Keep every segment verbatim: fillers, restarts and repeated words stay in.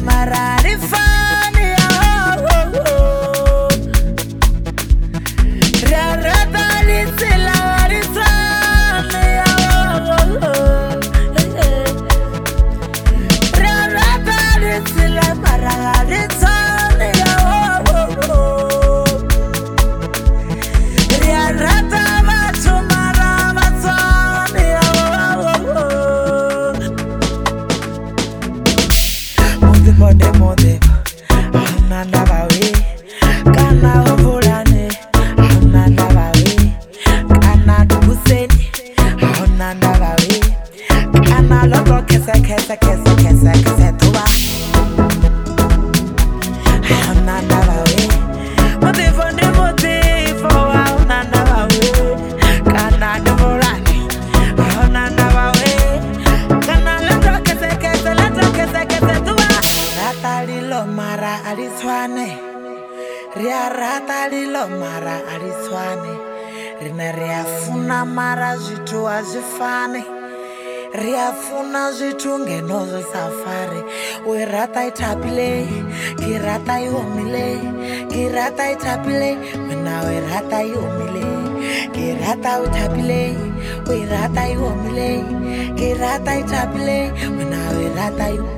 marari fani rarata litsila risani rarata litsila marari tsani rarata batho marama tsani mode mode mode ananda bawe kana ovulane ananda bawe kana dubuseni ananda bawe kana loto kese kese kese kese kese tuwa ananda bawe mode mode mode for ananda bawe kana dubulane ananda bawe kana loto kese kese loto kese kese tuwa rata lilo mara aliswane ria rata lilo mara aliswane rina riafuna mara zvitu azvifane riafuna zvitu ngeno zvisafare we rata itapile kirata iomile kirata itapile mina we rata iomile kirata utapile we rata iomile kirata itapile mina we rata iomile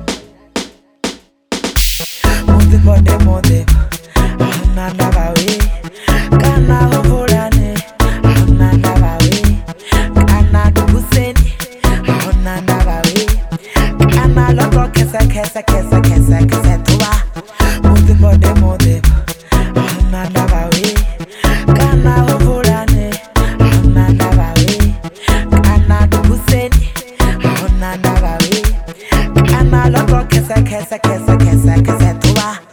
mode mode mode ananda bawe kana ovulane ananda bawe kana dubuseni ananda bawe kana loto kese kese kese kese kese tuwa mode mode mode ananda bawe kana ovulane ananda bawe kana dubuseni ananda bawe kana loto kese kese kese kese kese tuwa